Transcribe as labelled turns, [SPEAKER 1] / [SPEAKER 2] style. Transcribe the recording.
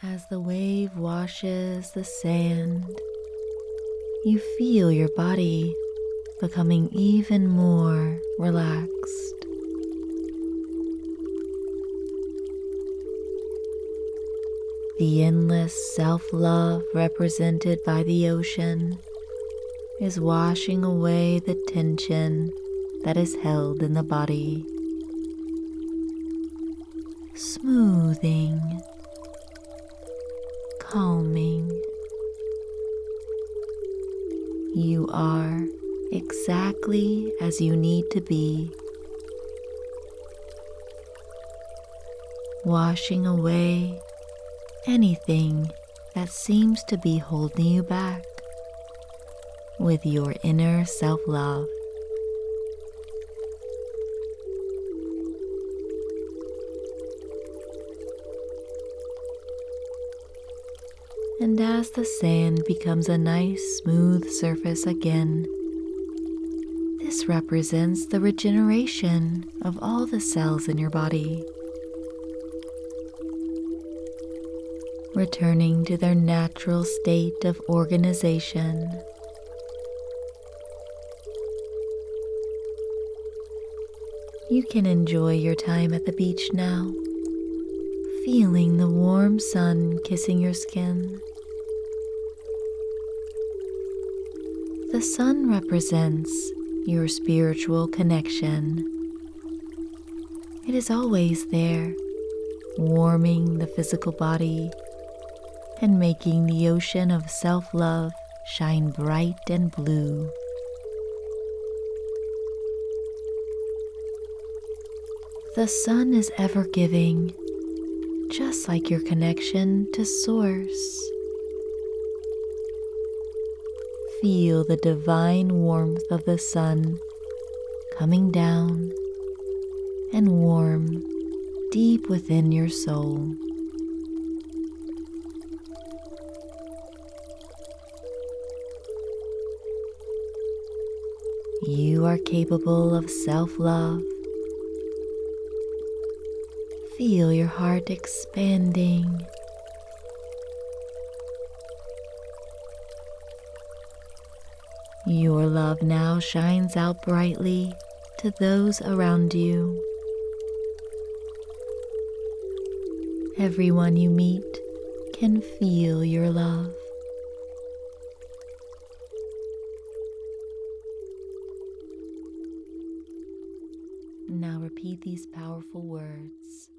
[SPEAKER 1] As the wave washes the sand, you feel your body becoming even more relaxed. The endless self-love represented by the ocean is washing away the tension that is held in the body, smoothing, calming. You are exactly as you need to be, washing away anything that seems to be holding you back with your inner self-love. And as the sand becomes a nice smooth surface again, this represents the regeneration of all the cells in your body, returning to their natural state of organization. You can enjoy your time at the beach now, feeling the warm sun kissing your skin. The sun represents your spiritual connection. It is always there, warming the physical body and making the ocean of self-love shine bright and blue. The sun is ever-giving, just like your connection to Source. Feel the divine warmth of the sun coming down and warm deep within your soul. You are capable of self-love. Feel your heart expanding. Your love now shines out brightly to those around you. Everyone you meet can feel your love. Now repeat these powerful words.